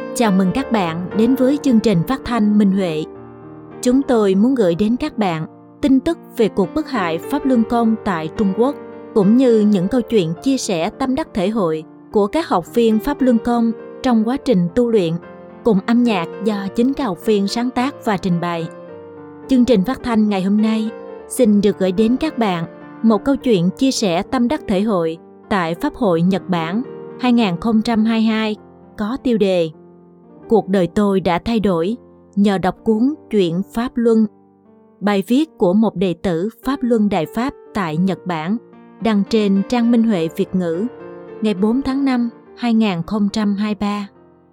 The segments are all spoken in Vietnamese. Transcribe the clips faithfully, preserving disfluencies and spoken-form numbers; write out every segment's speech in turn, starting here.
Chào mừng các bạn đến với chương trình phát thanh Minh Huệ. Chúng tôi muốn gửi đến các bạn tin tức về cuộc bức hại Pháp Luân Công tại Trung Quốc, cũng như những câu chuyện chia sẻ tâm đắc thể hội của các học viên Pháp Luân Công trong quá trình tu luyện, cùng âm nhạc do chính các học viên sáng tác và trình bày. Chương trình phát thanh ngày hôm nay xin được gửi đến các bạn một câu chuyện chia sẻ tâm đắc thể hội tại Pháp hội Nhật Bản hai không hai hai có tiêu đề Cuộc đời tôi đã thay đổi nhờ đọc cuốn Chuyện Pháp Luân. Bài viết của một đệ tử Pháp Luân Đại Pháp tại Nhật Bản, đăng trên trang Minh Huệ Việt ngữ ngày bốn tháng năm hai không hai ba.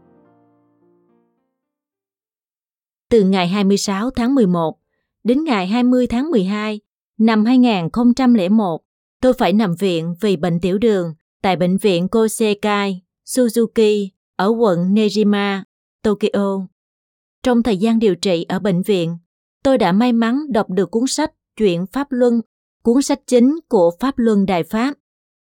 Từ ngày hai mươi sáu tháng mười một đến ngày hai mươi tháng mười hai năm hai không không một, tôi phải nằm viện vì bệnh tiểu đường tại bệnh viện Kosekai Suzuki ở quận Nejima, Tokyo. Trong thời gian điều trị ở bệnh viện, tôi đã may mắn đọc được cuốn sách Chuyện Pháp Luân, cuốn sách chính của Pháp Luân Đại Pháp.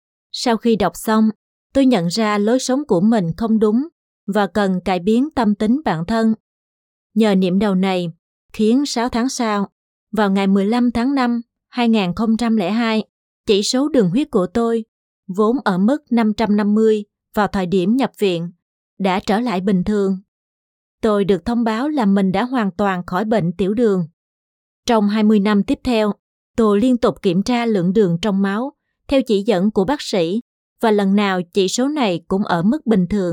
Sau khi đọc xong, tôi nhận ra lối sống của mình không đúng và cần cải biến tâm tính bản thân. Nhờ niệm đầu này, khiến sáu tháng sau, vào ngày mười lăm tháng năm hai không không hai, chỉ số đường huyết của tôi, vốn ở mức năm trăm năm mươi vào thời điểm nhập viện, đã trở lại bình thường. Tôi được thông báo là mình đã hoàn toàn khỏi bệnh tiểu đường. Trong hai mươi năm tiếp theo, tôi liên tục kiểm tra lượng đường trong máu theo chỉ dẫn của bác sĩ, và lần nào chỉ số này cũng ở mức bình thường.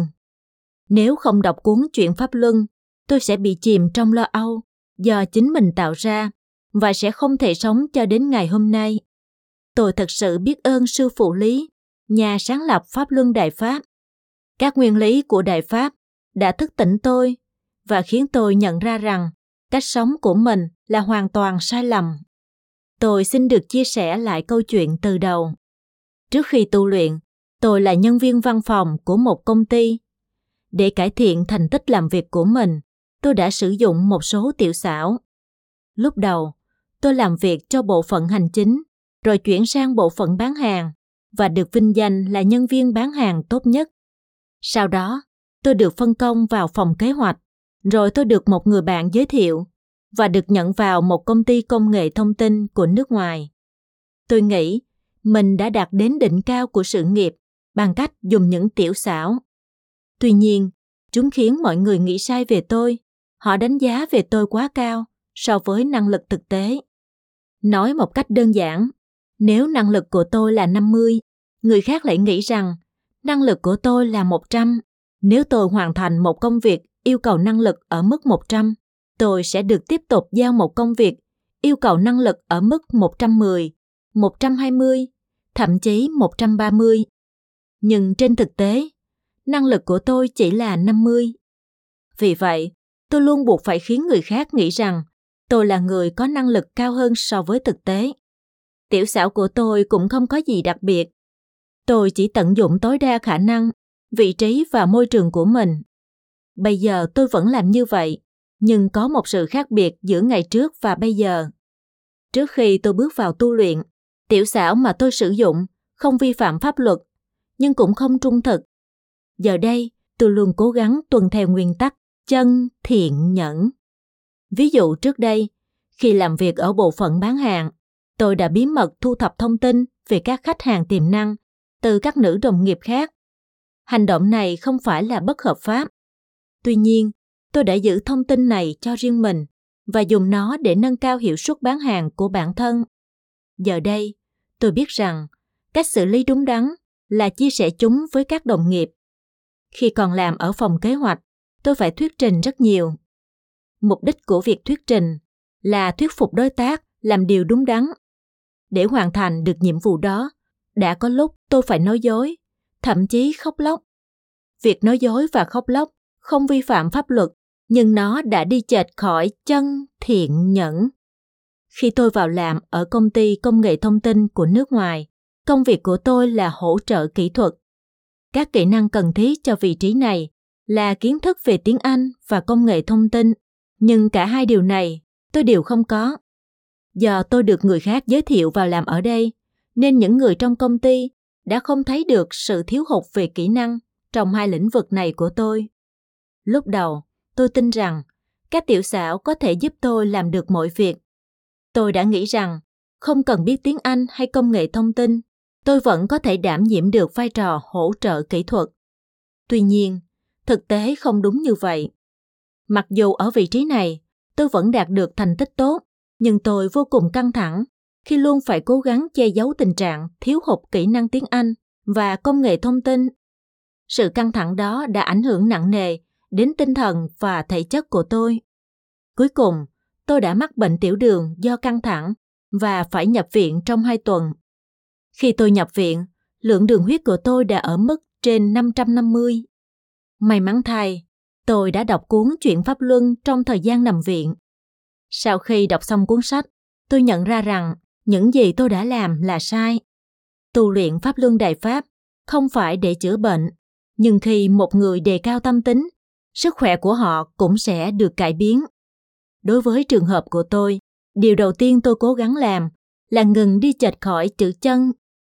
Nếu không đọc cuốn Chuyện Pháp Luân, tôi sẽ bị chìm trong lo âu do chính mình tạo ra và sẽ không thể sống cho đến ngày hôm nay. Tôi thật sự biết ơn Sư Phụ Lý, nhà sáng lập Pháp Luân Đại Pháp. Các nguyên lý của Đại Pháp đã thức tỉnh tôi và khiến tôi nhận ra rằng cách sống của mình là hoàn toàn sai lầm. Tôi xin được chia sẻ lại câu chuyện từ đầu. Trước khi tu luyện, tôi là nhân viên văn phòng của một công ty. Để cải thiện thành tích làm việc của mình, tôi đã sử dụng một số tiểu xảo. Lúc đầu, tôi làm việc cho bộ phận hành chính, rồi chuyển sang bộ phận bán hàng và được vinh danh là nhân viên bán hàng tốt nhất. Sau đó, tôi được phân công vào phòng kế hoạch, rồi tôi được một người bạn giới thiệu và được nhận vào một công ty công nghệ thông tin của nước ngoài. Tôi nghĩ mình đã đạt đến đỉnh cao của sự nghiệp bằng cách dùng những tiểu xảo. Tuy nhiên, chúng khiến mọi người nghĩ sai về tôi. Họ đánh giá về tôi quá cao so với năng lực thực tế. Nói một cách đơn giản, nếu năng lực của tôi là năm mươi, người khác lại nghĩ rằng năng lực của tôi là một trăm. Nếu tôi hoàn thành một công việc yêu cầu năng lực ở mức một trăm, tôi sẽ được tiếp tục giao một công việc yêu cầu năng lực ở mức một trăm mười, một trăm hai mươi, thậm chí một trăm ba mươi. Nhưng trên thực tế, năng lực của tôi chỉ là năm mươi. Vì vậy, tôi luôn buộc phải khiến người khác nghĩ rằng tôi là người có năng lực cao hơn so với thực tế. Tiểu xảo của tôi cũng không có gì đặc biệt. Tôi chỉ tận dụng tối đa khả năng, vị trí và môi trường của mình. Bây giờ tôi vẫn làm như vậy, nhưng có một sự khác biệt giữa ngày trước và bây giờ. Trước khi tôi bước vào tu luyện, tiểu xảo mà tôi sử dụng không vi phạm pháp luật, nhưng cũng không trung thực. Giờ đây, tôi luôn cố gắng tuân theo nguyên tắc chân, thiện, nhẫn. Ví dụ trước đây, khi làm việc ở bộ phận bán hàng, tôi đã bí mật thu thập thông tin về các khách hàng tiềm năng từ các nữ đồng nghiệp khác. Hành động này không phải là bất hợp pháp. Tuy nhiên, tôi đã giữ thông tin này cho riêng mình và dùng nó để nâng cao hiệu suất bán hàng của bản thân. Giờ đây, tôi biết rằng cách xử lý đúng đắn là chia sẻ chúng với các đồng nghiệp. Khi còn làm ở phòng kế hoạch, tôi phải thuyết trình rất nhiều. Mục đích của việc thuyết trình là thuyết phục đối tác làm điều đúng đắn. Để hoàn thành được nhiệm vụ đó, đã có lúc tôi phải nói dối, thậm chí khóc lóc. Việc nói dối và khóc lóc không vi phạm pháp luật, nhưng nó đã đi chệch khỏi chân, thiện, nhẫn. Khi tôi vào làm ở công ty công nghệ thông tin của nước ngoài, công việc của tôi là hỗ trợ kỹ thuật. Các kỹ năng cần thiết cho vị trí này là kiến thức về tiếng Anh và công nghệ thông tin, nhưng cả hai điều này tôi đều không có. Do tôi được người khác giới thiệu vào làm ở đây, nên những người trong công ty đã không thấy được sự thiếu hụt về kỹ năng trong hai lĩnh vực này của tôi. Lúc đầu, tôi tin rằng các tiểu xảo có thể giúp tôi làm được mọi việc. Tôi đã nghĩ rằng không cần biết tiếng Anh hay công nghệ thông tin, tôi vẫn có thể đảm nhiệm được vai trò hỗ trợ kỹ thuật. Tuy nhiên, thực tế không đúng như vậy. Mặc dù ở vị trí này, tôi vẫn đạt được thành tích tốt, nhưng tôi vô cùng căng thẳng khi luôn phải cố gắng che giấu tình trạng thiếu hụt kỹ năng tiếng Anh và công nghệ thông tin. Sự căng thẳng đó đã ảnh hưởng nặng nề đến tinh thần và thể chất của tôi. Cuối cùng, tôi đã mắc bệnh tiểu đường do căng thẳng và phải nhập viện trong hai tuần. Khi tôi nhập viện, lượng đường huyết của tôi đã ở mức trên năm trăm năm mươi. May mắn thay, tôi đã đọc cuốn Chuyện Pháp Luân trong thời gian nằm viện. Sau khi đọc xong cuốn sách, tôi nhận ra rằng những gì tôi đã làm là sai. Tu luyện Pháp Luân Đại Pháp không phải để chữa bệnh, nhưng khi một người đề cao tâm tính, sức khỏe của họ cũng sẽ được cải biến. Đối với trường hợp của tôi, điều đầu tiên tôi cố gắng làm là ngừng đi chệch khỏi chữ chân.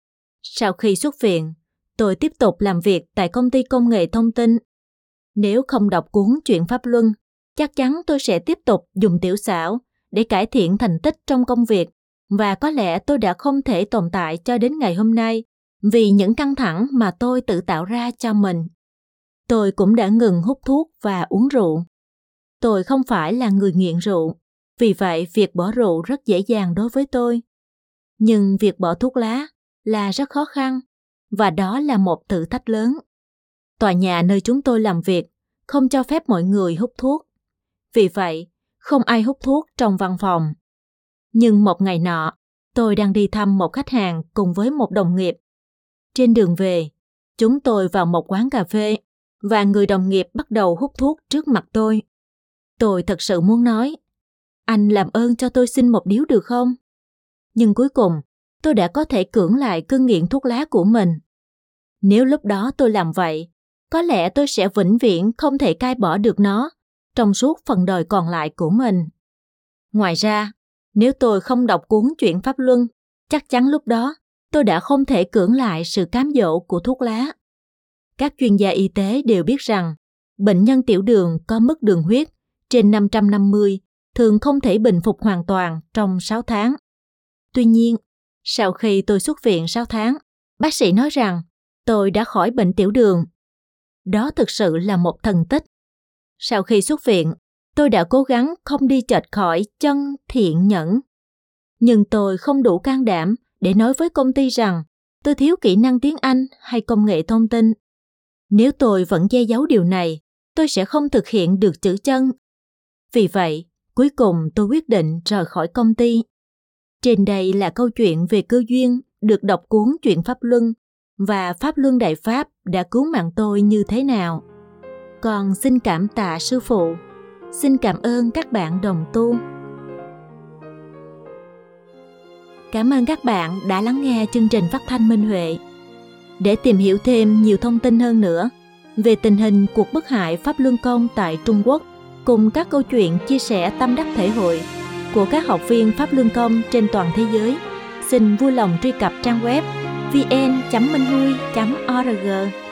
Sau khi xuất viện, tôi tiếp tục làm việc tại công ty công nghệ thông tin. Nếu không đọc cuốn Chuyện Pháp Luân, chắc chắn tôi sẽ tiếp tục dùng tiểu xảo để cải thiện thành tích trong công việc, và có lẽ tôi đã không thể tồn tại cho đến ngày hôm nay vì những căng thẳng mà tôi tự tạo ra cho mình. Tôi cũng đã ngừng hút thuốc và uống rượu. Tôi không phải là người nghiện rượu, vì vậy việc bỏ rượu rất dễ dàng đối với tôi. Nhưng việc bỏ thuốc lá là rất khó khăn, và đó là một thử thách lớn. Tòa nhà nơi chúng tôi làm việc không cho phép mọi người hút thuốc. Vì vậy, không ai hút thuốc trong văn phòng. Nhưng một ngày nọ, tôi đang đi thăm một khách hàng cùng với một đồng nghiệp. Trên đường về, chúng tôi vào một quán cà phê và người đồng nghiệp bắt đầu hút thuốc trước mặt tôi. Tôi thật sự muốn nói, anh làm ơn cho tôi xin một điếu được không? Nhưng cuối cùng, tôi đã có thể cưỡng lại cơn nghiện thuốc lá của mình. Nếu lúc đó tôi làm vậy, có lẽ tôi sẽ vĩnh viễn không thể cai bỏ được nó trong suốt phần đời còn lại của mình. Ngoài ra, nếu tôi không đọc cuốn Chuyện Pháp Luân, chắc chắn lúc đó tôi đã không thể cưỡng lại sự cám dỗ của thuốc lá. Các chuyên gia y tế đều biết rằng bệnh nhân tiểu đường có mức đường huyết trên năm trăm năm mươi thường không thể bình phục hoàn toàn trong sáu tháng. Tuy nhiên, sau khi tôi xuất viện sáu tháng, bác sĩ nói rằng tôi đã khỏi bệnh tiểu đường. Đó thực sự là một thần tích. Sau khi xuất viện, tôi đã cố gắng không đi chệch khỏi chân thiện nhẫn. Nhưng tôi không đủ can đảm để nói với công ty rằng tôi thiếu kỹ năng tiếng Anh hay công nghệ thông tin. Nếu tôi vẫn che giấu điều này, tôi sẽ không thực hiện được chữ chân. Vì vậy, cuối cùng tôi quyết định rời khỏi công ty. Trên đây là câu chuyện về cơ duyên được đọc cuốn Chuyện Pháp Luân và Pháp Luân Đại Pháp đã cứu mạng tôi như thế nào. Con xin cảm tạ sư phụ. Xin cảm ơn các bạn đồng tu. Cảm ơn các bạn đã lắng nghe chương trình phát thanh Minh Huệ. Để tìm hiểu thêm nhiều thông tin hơn nữa về tình hình cuộc bức hại Pháp Luân Công tại Trung Quốc, cùng các câu chuyện chia sẻ tâm đắc thể hội của các học viên Pháp Luân Công trên toàn thế giới, xin vui lòng truy cập trang web vê en chấm minh hui chấm o rờ giê.